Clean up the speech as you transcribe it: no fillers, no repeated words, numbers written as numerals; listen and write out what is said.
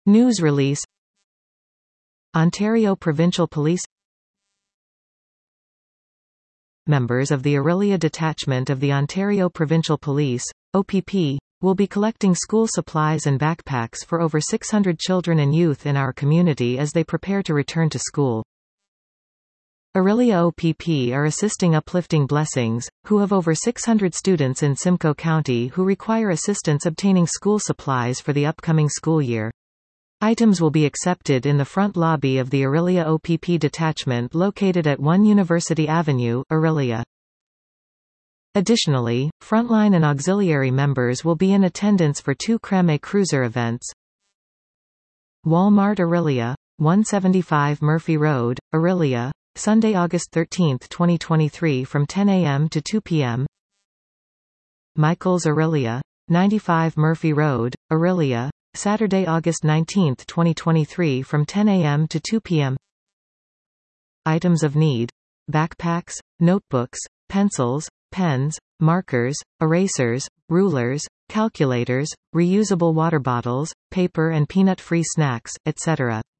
News release. Ontario Provincial Police. Members of the Orillia Detachment of the Ontario Provincial Police, OPP, will be collecting school supplies and backpacks for over 600 children and youth in our community as they prepare to return to school. Orillia OPP are assisting Uplifting Blessings, who have over 600 students in Simcoe County who require assistance obtaining school supplies for the upcoming school year. Items will be accepted in the front lobby of the Orillia OPP detachment located at 1 University Avenue, Orillia. Additionally, frontline and auxiliary members will be in attendance for 2 Crame Cruiser events. Walmart Orillia, 175 Murphy Road, Orillia, Sunday, August 13, 2023 from 10 a.m. to 2 p.m. Michael's Orillia, 95 Murphy Road, Orillia, Saturday, August 19, 2023 from 10 a.m. to 2 p.m. Items of need: backpacks, notebooks, pencils, pens, markers, erasers, rulers, calculators, reusable water bottles, paper and peanut-free snacks, etc.